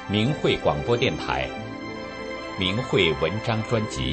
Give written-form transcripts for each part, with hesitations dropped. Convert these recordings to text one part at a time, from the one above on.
明慧广播电台明慧文章专辑。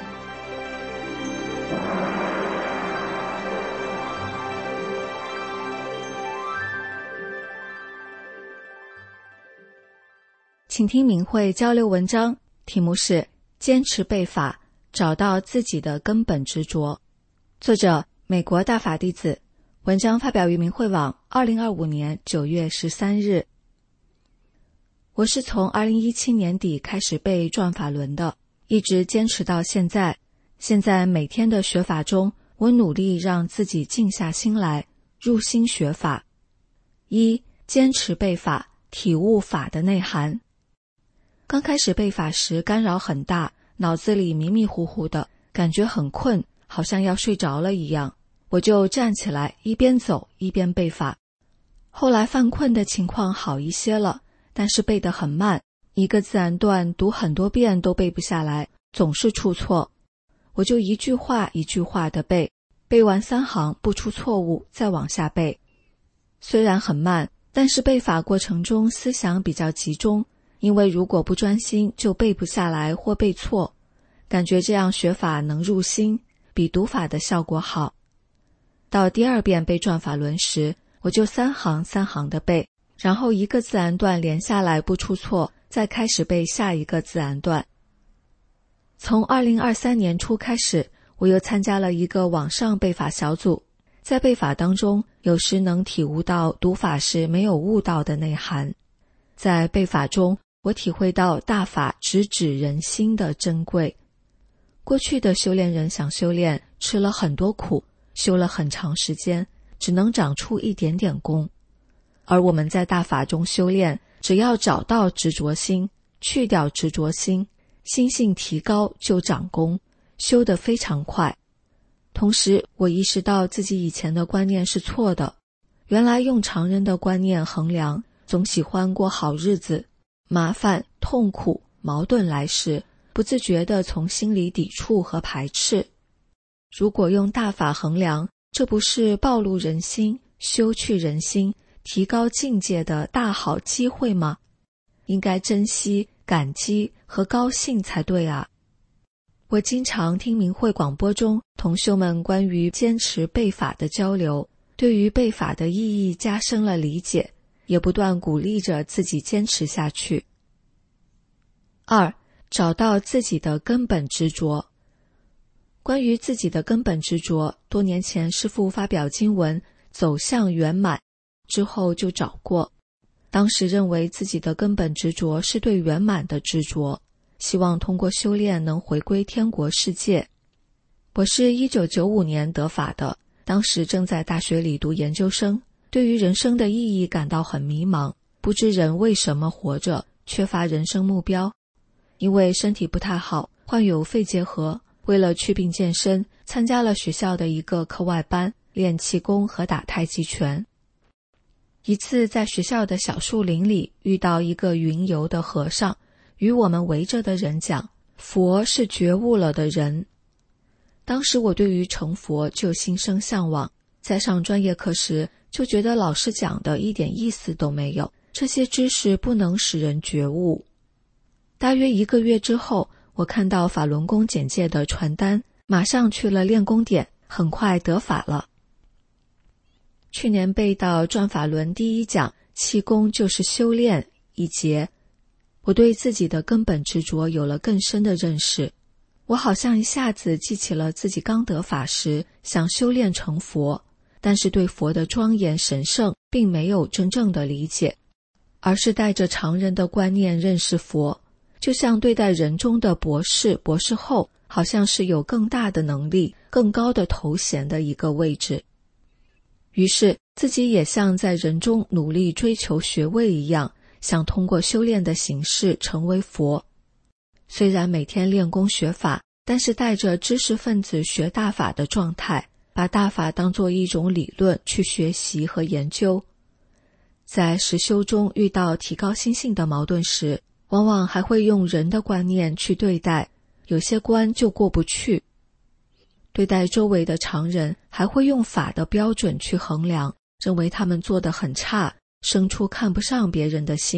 请听明慧交流文章，题目是坚持背法，找到自己的根本执着。作者美国大法弟子，文章发表于明慧网2025年9月13日。我是从2017年底开始背转法轮的，一直坚持到现在。现在每天的学法中，我努力让自己静下心来，入心学法。一、坚持背法，体悟法的内涵。刚开始背法时干扰很大，脑子里迷迷糊糊的，感觉很困，好像要睡着了一样。我就站起来，一边走一边背法。后来犯困的情况好一些了，但是背得很慢，一个自然段读很多遍都背不下来，总是出错。我就一句话一句话地背，背完3行不出错误，再往下背。虽然很慢，但是背法过程中思想比较集中，因为如果不专心就背不下来或背错。感觉这样学法能入心，比读法的效果好。到第2遍背转法轮时，我就3行3行地背，然后一个自然段连下来不出错，再开始背下一个自然段。从2023年初开始，我又参加了一个网上背法小组，在背法当中，有时能体悟到读法时没有悟到的内涵。在背法中，我体会到大法直指人心的珍贵。过去的修炼人想修炼，吃了很多苦，修了很长时间，只能长出一点点功。而我们在大法中修炼，只要找到执着心，去掉执着心，心性提高就长功，修得非常快。同时，我意识到自己以前的观念是错的，原来用常人的观念衡量，总喜欢过好日子，麻烦、痛苦、矛盾来时，不自觉地从心里抵触和排斥。如果用大法衡量，这不是暴露人心、修去人心、提高境界的大好机会吗？应该珍惜、感激和高兴才对啊！我经常听明慧广播中同修们关于坚持背法的交流，对于背法的意义加深了理解，也不断鼓励着自己坚持下去。2、找到自己的根本执着。关于自己的根本执着，多年前师父发表经文走向圆满之后就找过，当时认为自己的根本执着是对圆满的执着，希望通过修炼能回归天国世界。我是1995年得法的，当时正在大学里读研究生，对于人生的意义感到很迷茫，不知人为什么活着，缺乏人生目标。因为身体不太好，患有肺结核，为了祛病健身，参加了学校的一个课外班，练气功和打太极拳。一次在学校的小树林里遇到一个云游的和尚，与我们围着的人讲，佛是觉悟了的人。当时我对于成佛就心生向往，在上专业课时就觉得老师讲的一点意思都没有，这些知识不能使人觉悟。大约1个月之后，我看到法轮功简介的传单，马上去了练功点，很快得法了。去年背到转法轮第1讲，气功就是修炼一节，我对自己的根本执着有了更深的认识。我好像一下子记起了自己刚得法时想修炼成佛，但是对佛的庄严神圣并没有真正的理解，而是带着常人的观念认识佛，就像对待人中的博士、博士后，好像是有更大的能力、更高的头衔的一个位置。于是自己也像在人中努力追求学位一样，想通过修炼的形式成为佛。虽然每天练功学法，但是带着知识分子学大法的状态，把大法当作一种理论去学习和研究。在实修中遇到提高心性的矛盾时，往往还会用人的观念去对待，有些关就过不去。对待周围的常人，还会用法的标准去衡量，认为他们做得很差，生出看不上别人的心，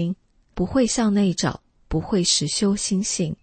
不会向内找，不会实修心性。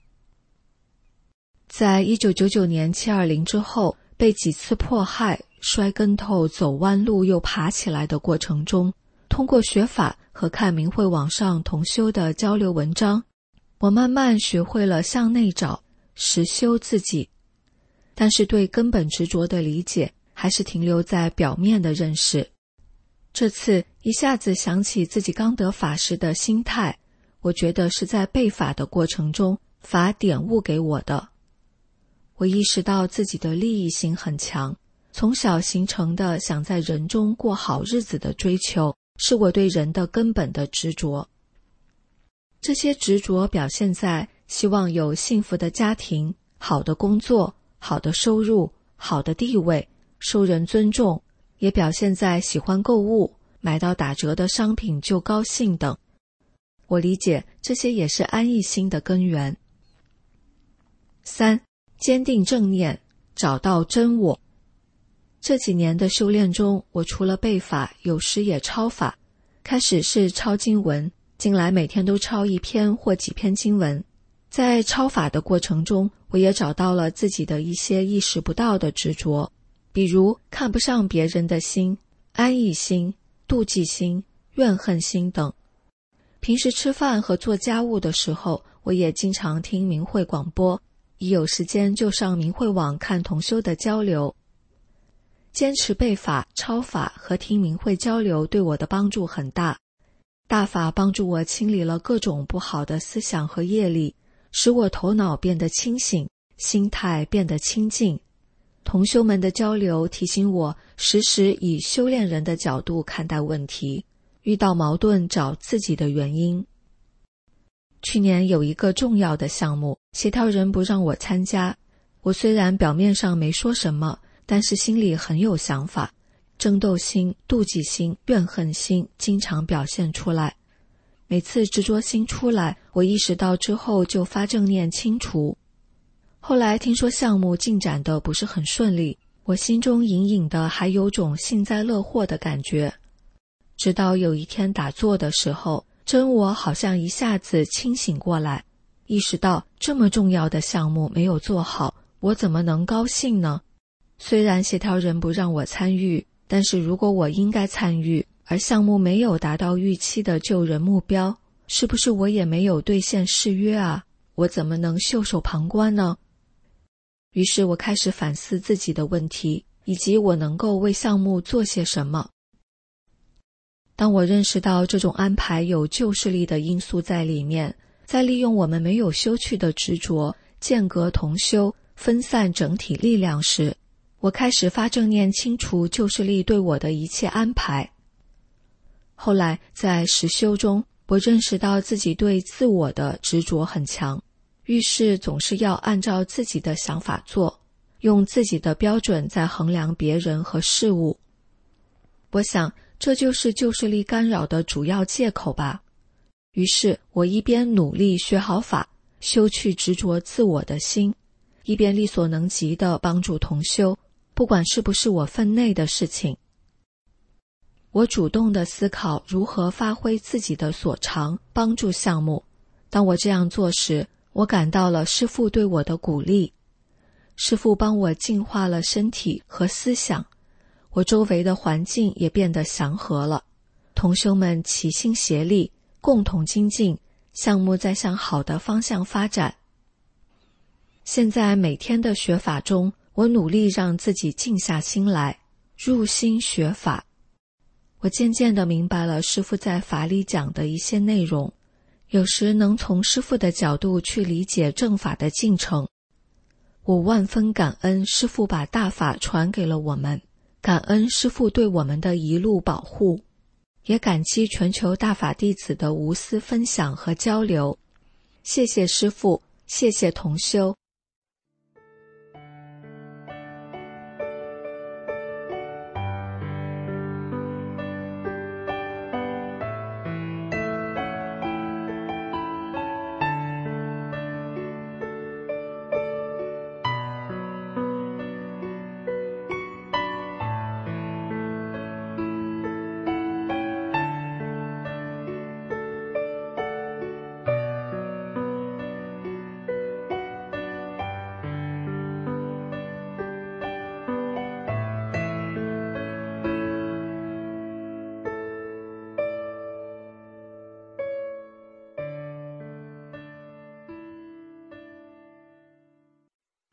在1999年720之后，被几次迫害、摔跟头、走弯路又爬起来的过程中，通过学法和看明慧网上同修的交流文章，我慢慢学会了向内找，实修自己。但是对根本执着的理解还是停留在表面的认识。这次一下子想起自己刚得法时的心态，我觉得是在背法的过程中，法点悟给我的。我意识到自己的利益心很强，从小形成的想在人中过好日子的追求，是我对人的根本的执着。这些执着表现在希望有幸福的家庭、好的工作、好的收入、好的地位、受人尊重，也表现在喜欢购物，买到打折的商品就高兴等。我理解这些也是安逸心的根源。3. 坚定正念，找到真我。这几年的修炼中，我除了背法，有时也抄法。开始是抄经文，近来每天都抄一篇或几篇经文。在抄法的过程中，我也找到了自己的一些意识不到的执着，比如看不上别人的心、安逸心、妒忌心、怨恨心等。平时吃饭和做家务的时候，我也经常听明慧广播，一有时间就上明慧网看同修的交流。坚持背法、抄法和听明慧交流对我的帮助很大。大法帮助我清理了各种不好的思想和业力，使我头脑变得清醒，心态变得清净。同修们的交流提醒我时时以修炼人的角度看待问题，遇到矛盾找自己的原因。去年有一个重要的项目，协调人不让我参加，我虽然表面上没说什么，但是心里很有想法，争斗心、妒忌心、怨恨心经常表现出来。每次执着心出来，我意识到之后就发正念清除。后来听说项目进展得不是很顺利，我心中隐隐的还有种幸灾乐祸的感觉。直到有一天打坐的时候，真我好像一下子清醒过来，意识到这么重要的项目没有做好，我怎么能高兴呢？虽然协调人不让我参与，但是如果我应该参与，而项目没有达到预期的救人目标，是不是我也没有兑现誓约啊？我怎么能袖手旁观呢？于是我开始反思自己的问题，以及我能够为项目做些什么。当我认识到这种安排有旧势力的因素在里面，在利用我们没有修去的执着，间隔同修，分散整体力量时，我开始发正念清除旧势力对我的一切安排。后来在实修中，我认识到自己对自我的执着很强，遇事总是要按照自己的想法做，用自己的标准在衡量别人和事物。我想这就是旧势力干扰的主要借口吧。于是我一边努力学好法，修去执着自我的心，一边力所能及地帮助同修，不管是不是我分内的事情。我主动地思考如何发挥自己的所长，帮助项目。当我这样做时，我感到了师父对我的鼓励。师父帮我净化了身体和思想，我周围的环境也变得祥和了。同修们齐心协力，共同精进，项目在向好的方向发展。现在每天的学法中，我努力让自己静下心来，入心学法。我渐渐地明白了师父在法里讲的一些内容，有时能从师父的角度去理解正法的进程。我万分感恩师父把大法传给了我们，感恩师父对我们的一路保护，也感激全球大法弟子的无私分享和交流。谢谢师父，谢谢同修。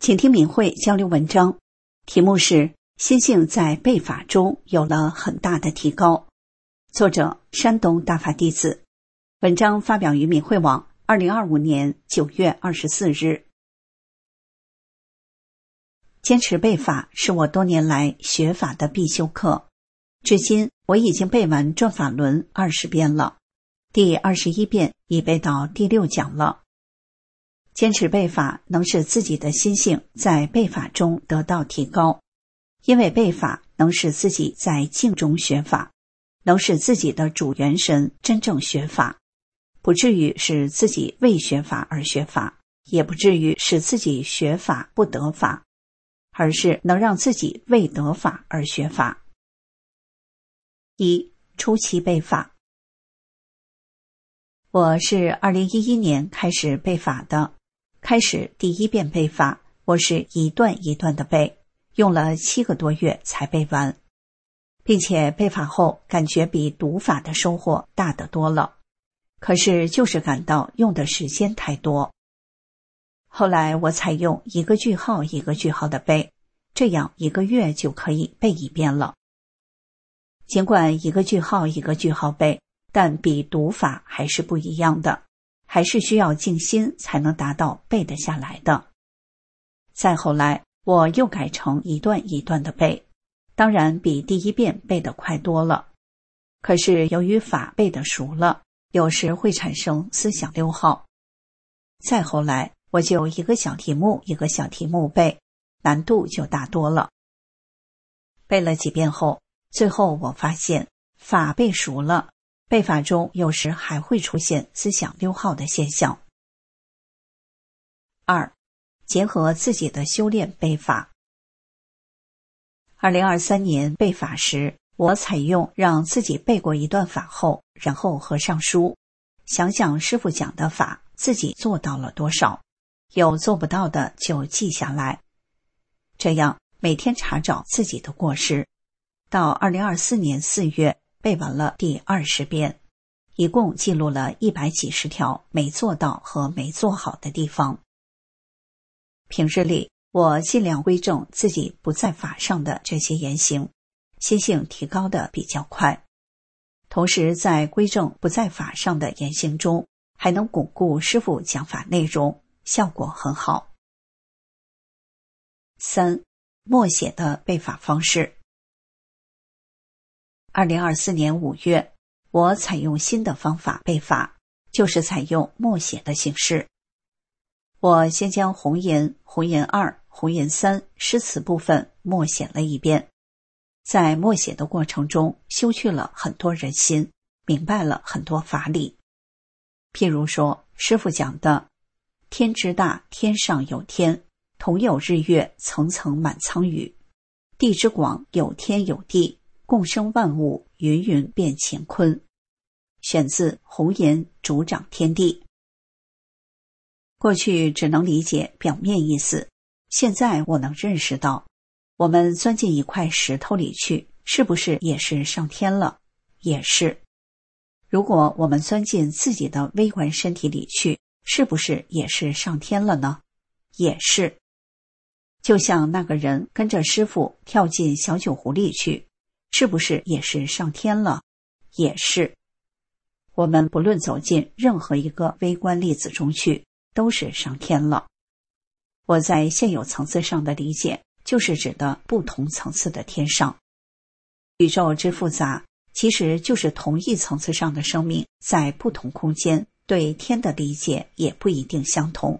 请听明慧交流文章，题目是心性在背法中有了很大的提高。作者山东大法弟子，文章发表于明慧网2025年9月24日。坚持背法是我多年来学法的必修课，至今我已经背完转法轮20遍了，第21遍已背到第6讲了。坚持背法能使自己的心性在背法中得到提高，因为背法能使自己在静中学法，能使自己的主元神真正学法，不至于使自己为学法而学法，也不至于使自己学法不得法，而是能让自己为得法而学法。1. 初期背法。我是2011年开始背法的，开始第1遍背法，我是一段一段的背，用了7个多月才背完，并且背法后感觉比读法的收获大得多了，可是就是感到用的时间太多。后来我采用一个句号一个句号的背，这样1个月就可以背1遍了。尽管一个句号一个句号背，但比读法还是不一样的，还是需要静心才能达到背得下来的。再后来我又改成一段一段的背，当然比第1遍背得快多了，可是由于法背得熟了，有时会产生思想溜号。再后来我就一个小题目一个小题目背，难度就大多了。背了几遍后，最后我发现法背熟了，背法中有时还会出现思想溜号的现象。2. 结合自己的修炼背法。2023年背法时，我采用让自己背过一段法后，然后合上书，想想师父讲的法自己做到了多少，有做不到的就记下来，这样每天查找自己的过失。到2024年4月背完了第20遍，一共记录了100几十条没做到和没做好的地方。平日里我尽量规正自己不在法上的这些言行，心性提高的比较快，同时在规正不在法上的言行中，还能巩固师父讲法内容，效果很好。3. 默写的背法方式。2024年5月，我采用新的方法背法，就是采用默写的形式。我先将红颜、红颜2、红颜3诗词部分默写了1遍，在默写的过程中修去了很多人心，明白了很多法理。譬如说师父讲的天之大，天上有天，同有日月，层层满苍宇；地之广，有天有地，共生万物，芸芸变乾坤。选自红颜主掌天地。过去只能理解表面意思，现在我能认识到，我们钻进一块石头里去，是不是也是上天了？也是。如果我们钻进自己的微观身体里去，是不是也是上天了呢？也是。就像那个人跟着师父跳进小酒壶里去，是不是也是上天了？也是。我们不论走进任何一个微观粒子中去，都是上天了。我在现有层次上的理解，就是指的不同层次的天上。宇宙之复杂，其实就是同一层次上的生命在不同空间对天的理解也不一定相同。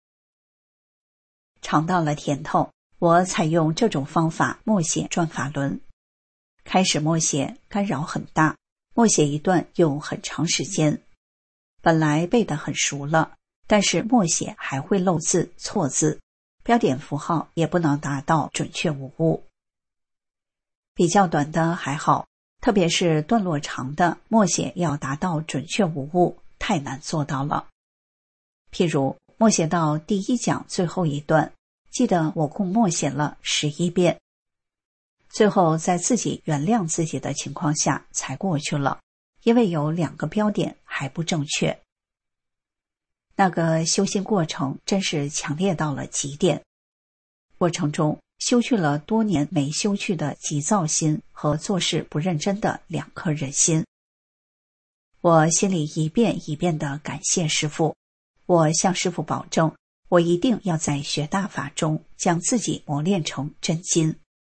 尝到了甜头，我采用这种方法默写转法轮。开始默写干扰很大，默写一段用很长时间。本来背得很熟了，但是默写还会漏字错字，标点符号也不能达到准确无误。比较短的还好，特别是段落长的，默写要达到准确无误，太难做到了。譬如默写到第1讲最后一段，记得我共默写了11遍，最后在自己原谅自己的情况下才过去了，因为有2个标点还不正确。那个修心过程真是强烈到了极点， 过程中修去了多年没修去的急躁心和做事不认真的2颗忍心。我心里一遍一遍地感谢师父，我向师父保证，我一定要在学大法中将自己磨练成真金。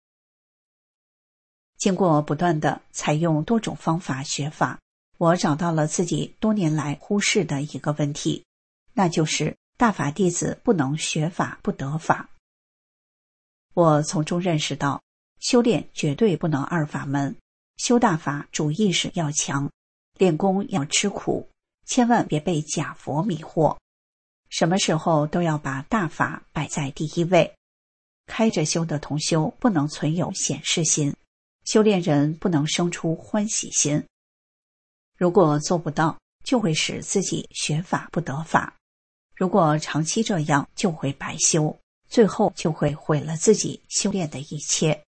经过不断地采用多种方法学法，我找到了自己多年来忽视的一个问题，那就是大法弟子不能学法不得法。我从中认识到，修炼绝对不能2法门，修大法主意识要强，练功要吃苦，千万别被假佛迷惑。什么时候都要把大法摆在第一位。开着修的同修不能存有显示心，修炼人不能生出欢喜心。如果做不到，就会使自己学法不得法。如果长期这样，就会白修，最后就会毁了自己修炼的一切。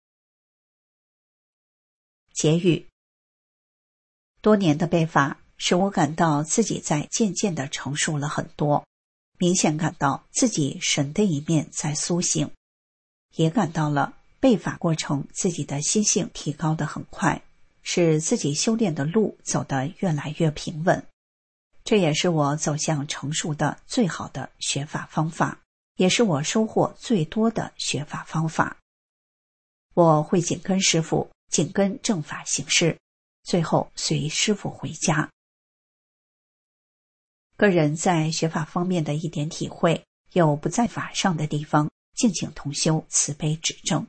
结语：多年的背法使我感到自己在渐渐地成熟了很多，明显感到自己神的一面在苏醒，也感到了背法过程自己的心性提高得很快，使自己修炼的路走得越来越平稳。这也是我走向成熟的最好的学法方法，也是我收获最多的学法方法。我会紧跟师父，紧跟正法行事，最后随师父回家。个人在学法方面的一点体会，有不在法上的地方，敬请同修慈悲指正。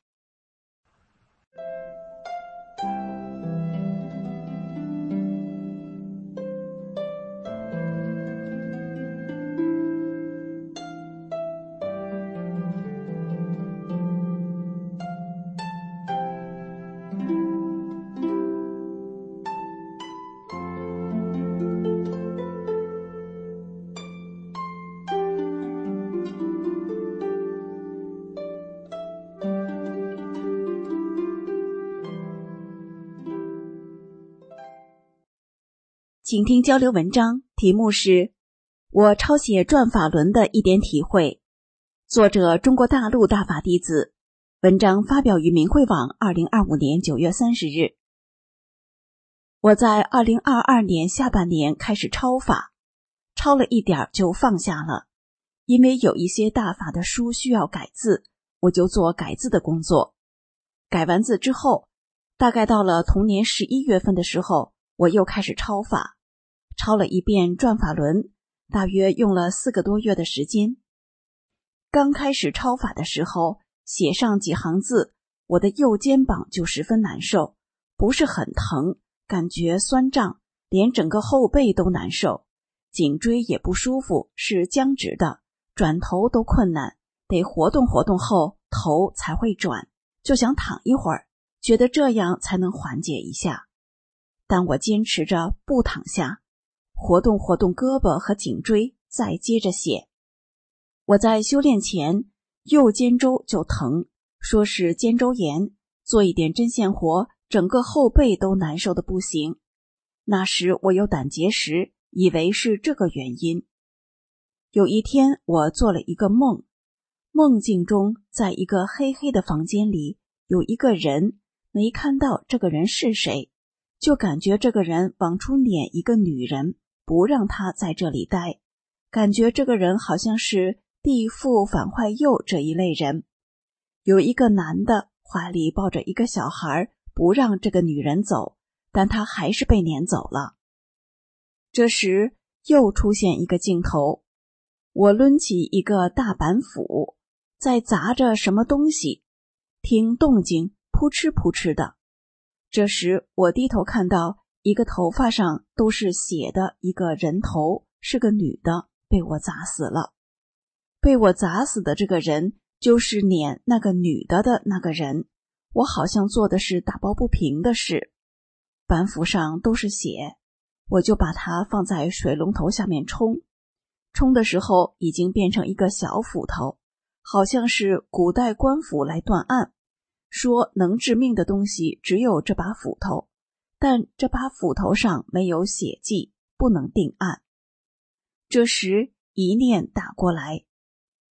请听交流文章，题目是我抄写转法轮的一点体会，作者中国大陆大法弟子，文章发表于明慧网2025年9月30日。我在2022年下半年开始抄法，抄了一点就放下了，因为有一些大法的书需要改字，我就做改字的工作。改完字之后，大概到了同年11月份的时候，我又开始抄法，抄了一遍转法轮，大约用了4个多月的时间。刚开始抄法的时候，写上几行字，我的右肩膀就十分难受，不是很疼，感觉酸胀，连整个后背都难受，颈椎也不舒服，是僵直的，转头都困难，得活动活动后头才会转，就想躺一会儿，觉得这样才能缓解一下。但我坚持着不躺下，活动活动胳膊和颈椎，再接着写。我在修炼前右肩周就疼，说是肩周炎，做一点针线活，整个后背都难受的不行。那时我有胆结石，以为是这个原因。有一天我做了一个梦，梦境中在一个黑黑的房间里有一个人，没看到这个人是谁，就感觉这个人往出撵一个女人，不让她在这里待，感觉这个人好像是地缚反坏右这一类人。有一个男的怀里抱着一个小孩，不让这个女人走，但他还是被撵走了。这时又出现一个镜头，我抡起一个大板斧，在砸着什么东西，听动静扑哧扑哧的。这时我低头看到一个头发上都是血的一个人头，是个女的，被我砸死了。被我砸死的这个人就是撵那个女的的那个人，我好像做的是打抱不平的事。板斧上都是血，我就把它放在水龙头下面冲，冲的时候已经变成一个小斧头，好像是古代官府来断案，说能致命的东西只有这把斧头，但这把斧头上没有血迹，不能定案。这时一念打过来，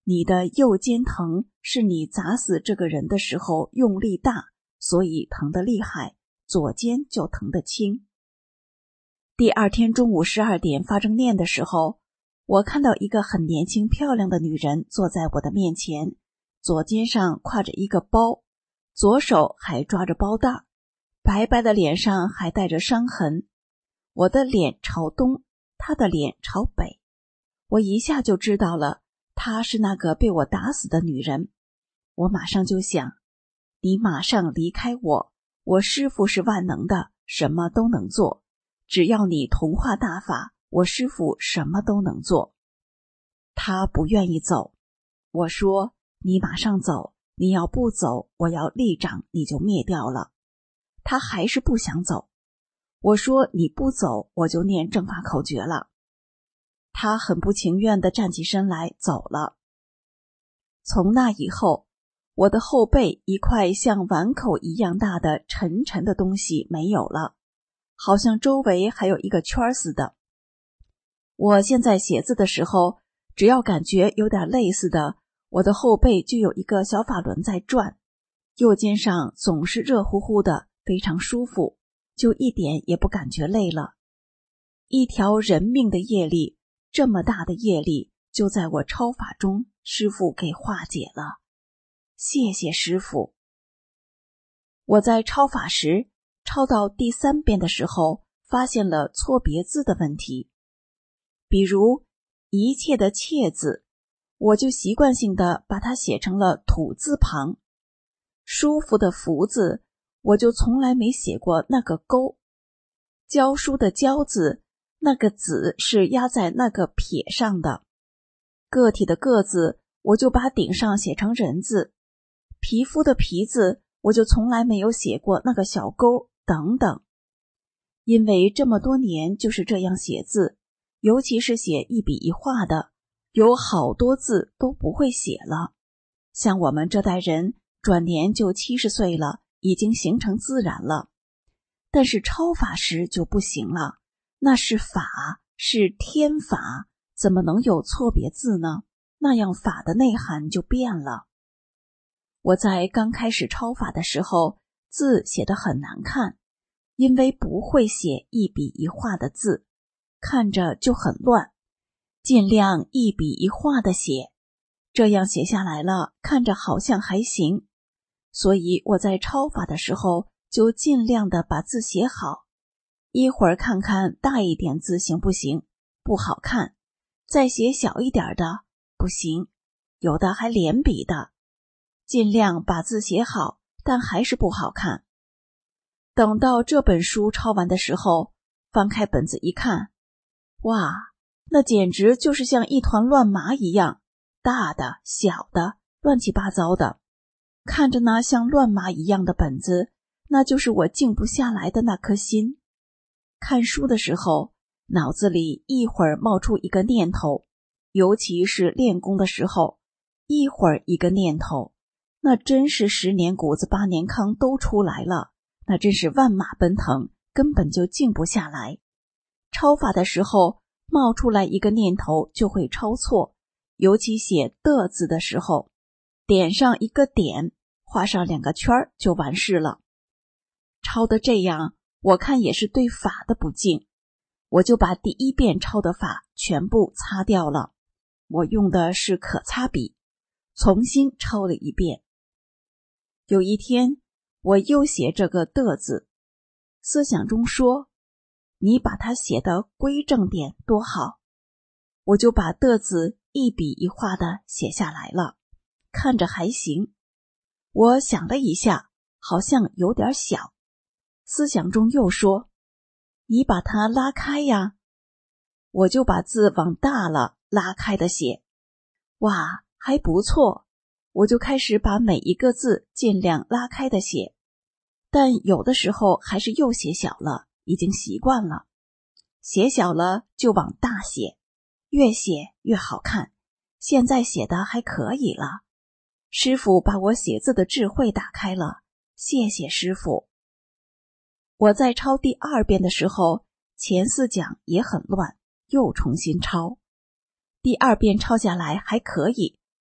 你的右肩疼是你砸死这个人的时候用力大，所以疼得厉害，左肩就疼得轻。第二天中午12点发正念的时候，我看到一个很年轻漂亮的女人坐在我的面前，左肩上挎着一个包，左手还抓着包带，白白的脸上还带着伤痕。我的脸朝东，她的脸朝北，我一下就知道了，她是那个被我打死的女人。我马上就想，你马上离开我，我师父是万能的，什么都能做，只要你同化大法，我师父什么都能做。她不愿意走，我说你马上走，你要不走，我要立掌你就灭掉了。她还是不想走，我说你不走，我就念正法口诀了。她很不情愿地站起身来走了。从那以后，我的后背一块像碗口一样大的沉沉的东西没有了，好像周围还有一个圈似的。我现在写字的时候，只要感觉有点累似的，我的后背就有一个小法轮在转，右肩上总是热乎乎的，非常舒服，就一点也不感觉累了。一条人命的业力，这么大的业力，就在我超法中，师父给化解了。谢谢师父。我在超法时，超到第3遍的时候，发现了错别字的问题。比如一切的切字，我就习惯性的把它写成了土字旁。舒服的福字，我就从来没写过那个勾。教书的教字，那个子是压在那个撇上的。个体的个字，我就把顶上写成人字。皮肤的皮字，我就从来没有写过那个小勾等等。因为这么多年就是这样写字，尤其是写一笔一画的，有好多字都不会写了。像我们这代人转年就70岁了，已经形成自然了。但是超法时就不行了，那是法，是天法，怎么能有错别字呢？那样法的内涵就变了。我在刚开始超法的时候，字写得很难看，因为不会写一笔一画的字，看着就很乱，尽量一笔一画的写，这样写下来了，看着好像还行。所以我在超法的时候，就尽量的把字写好，一会儿看看大一点字行不行，不好看，再写小一点的，不行，有的还连笔的，尽量把字写好，但还是不好看。等到这本书抄完的时候，翻开本子一看，哇，那简直就是像一团乱麻一样，大的小的乱七八糟的。看着那像乱麻一样的本子，那就是我静不下来的那颗心。看书的时候，脑子里一会儿冒出一个念头，尤其是练功的时候，一会儿一个念头，那真是10年谷子8年糠都出来了，那真是万马奔腾，根本就静不下来。抄法的时候冒出来一个念头就会抄错，尤其写的字的时候，点上一个点，画上2个圈就完事了。抄的这样，我看也是对法的不敬，我就把第1遍抄的法全部擦掉了，我用的是可擦笔，重新抄了一遍。有一天，我又写这个的字，思想中说，你把它写得规正点多好，我就把的字一笔一画的写下来了，看着还行。我想了一下，好像有点小，思想中又说，你把它拉开呀，我就把字往大了拉开的写，哇，还不错，我就开始把每一个字尽量拉开的写，但有的时候还是又写小了，已经习惯了，写小了就往大写，越写越好看，现在写的还可以了。师父把我写字的智慧打开了，谢谢师父。我在抄第2遍的时候，前4讲也很乱，又重新抄。第2遍抄下来还可以，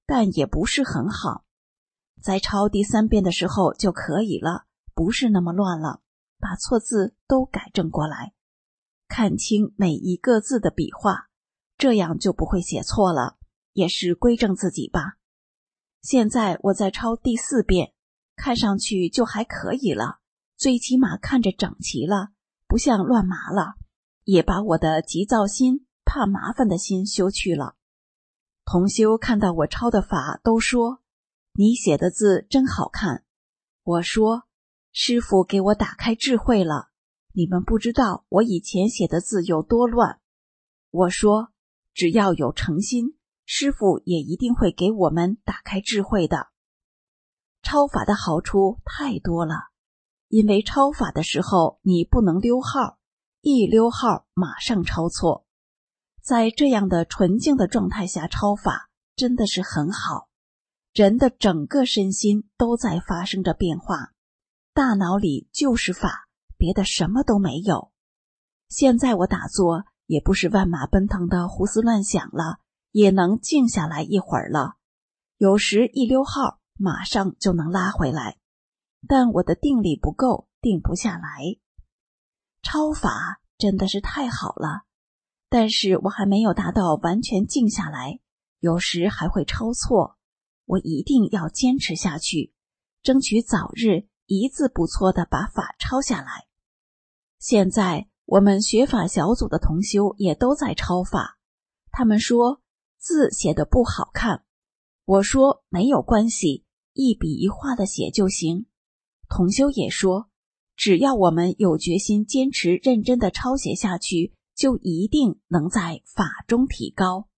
但也不是很好。在抄第3遍的时候就可以了，不是那么乱了，把错字都改正过来，看清每一个字的笔画，这样就不会写错了，也是规正自己吧。现在我在抄第4遍，看上去就还可以了，最起码看着整齐了，不像乱麻了，也把我的急躁心、怕麻烦的心修去了。同修看到我抄的法都说，你写的字真好看。我说，师父给我打开智慧了，你们不知道我以前写的字有多乱。我说，只要有诚心，师父也一定会给我们打开智慧的。抄法的好处太多了，因为抄法的时候你不能溜号，一溜号马上抄错。在这样的纯净的状态下抄法真的是很好，人的整个身心都在发生着变化，大脑里就是法，别的什么都没有。现在我打坐也不是万马奔腾的胡思乱想了，也能静下来一会儿了，有时一溜号马上就能拉回来，但我的定力不够，定不下来。抄法真的是太好了，但是我还没有达到完全静下来，有时还会抄错，我一定要坚持下去，争取早日一字不错地把法抄下来。现在我们学法小组的同修也都在抄法，他们说字写得不好看，我说没有关系，一笔一画的写就行。同修也说，只要我们有决心坚持认真的抄写下去，就一定能在法中提高。